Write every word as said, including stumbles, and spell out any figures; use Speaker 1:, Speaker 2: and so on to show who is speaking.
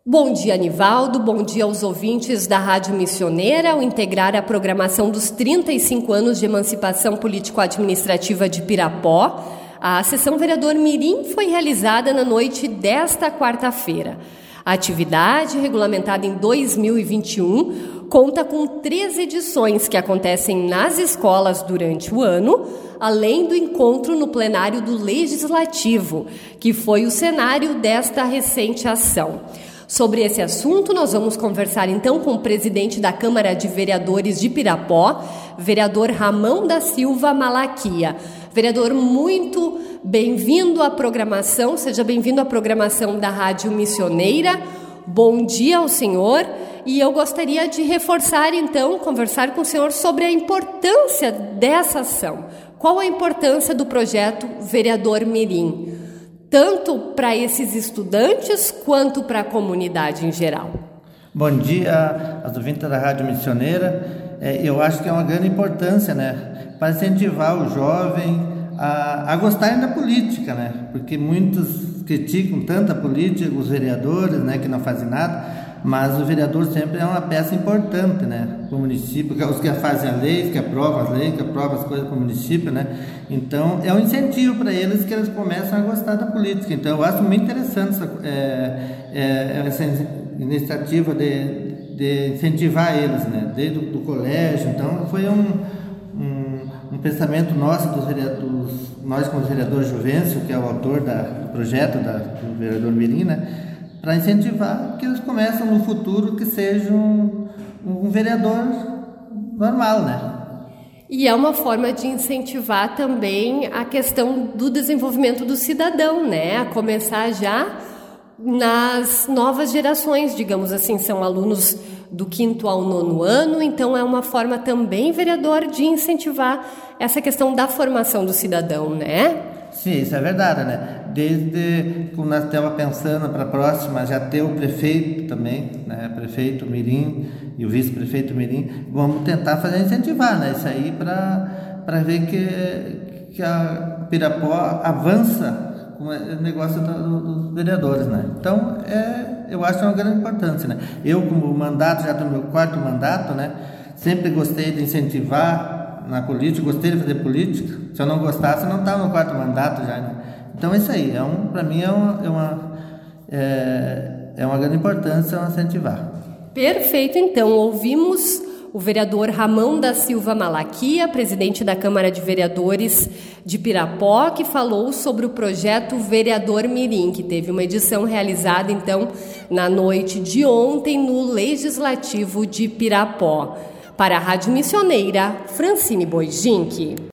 Speaker 1: Bom dia, Nivaldo. Bom dia aos ouvintes da Rádio Missioneira. Ao integrar a programação dos trinta e cinco anos de emancipação político-administrativa de Pirapó, a sessão Vereador Mirim foi realizada na noite desta quarta-feira. A atividade, regulamentada em dois mil e vinte e um, conta com três edições que acontecem nas escolas durante o ano, além do encontro no plenário do Legislativo, que foi o cenário desta recente ação. Sobre esse assunto, nós vamos conversar então com o presidente da Câmara de Vereadores de Pirapó, vereador Ramão da Silva Malaquia. Vereador, muito bem-vindo à programação, seja bem-vindo à programação da Rádio Missioneira. Bom dia ao senhor, e eu gostaria de reforçar então, conversar com o senhor sobre a importância dessa ação. Qual a importância do projeto Vereador Mirim? Tanto para esses estudantes quanto para a comunidade em geral.
Speaker 2: Bom dia aos ouvintes da Rádio Missioneira. É, eu acho que é uma grande importância, né, para incentivar o jovem a, a gostarem da política, né, porque muitos criticam tanto a política, os vereadores, né, que não fazem nada, mas o vereador sempre é uma peça importante, né, para o município, os que fazem a lei, que aprovam as leis, que aprovam as coisas para o município, né, então é um incentivo para eles que eles começam a gostar da política. Então eu acho muito interessante essa, é, é, essa iniciativa de, de incentivar eles, né, desde o do colégio. Então foi um, um, um pensamento nosso, dos vereadores, nós como vereador Juvencio, que é o autor da, do projeto da, do vereador Mirim, né, para incentivar que eles começam no futuro que seja um, um vereador normal, né?
Speaker 1: E é uma forma de incentivar também a questão do desenvolvimento do cidadão, né? A começar já nas novas gerações, digamos assim, são alunos do quinto ao nono ano, então é uma forma também, vereador, de incentivar essa questão da formação do cidadão, né?
Speaker 2: Sim, isso é verdade, né? Desde como nós estávamos pensando para a próxima, já ter o prefeito também, né? Prefeito Mirim e o vice-prefeito Mirim, vamos tentar fazer incentivar, né? Isso aí para para ver que, que a Pirapó avança com o negócio do, dos vereadores, né? Então, é, eu acho uma grande importância, né? Eu, como mandato, já do meu quarto mandato, né? Sempre gostei de incentivar na política, gostei de fazer política. Se eu não gostasse, eu não estava no quarto mandato já, né? Então é isso aí, é um, para mim é uma, é, uma, é, é uma grande importância incentivar.
Speaker 1: Perfeito, então, ouvimos o vereador Ramão da Silva Malaquia, presidente da Câmara de Vereadores de Pirapó, que falou sobre o projeto Vereador Mirim, que teve uma edição realizada, então, na noite de ontem no Legislativo de Pirapó. Para a Rádio Missioneira, Francine Boijinque.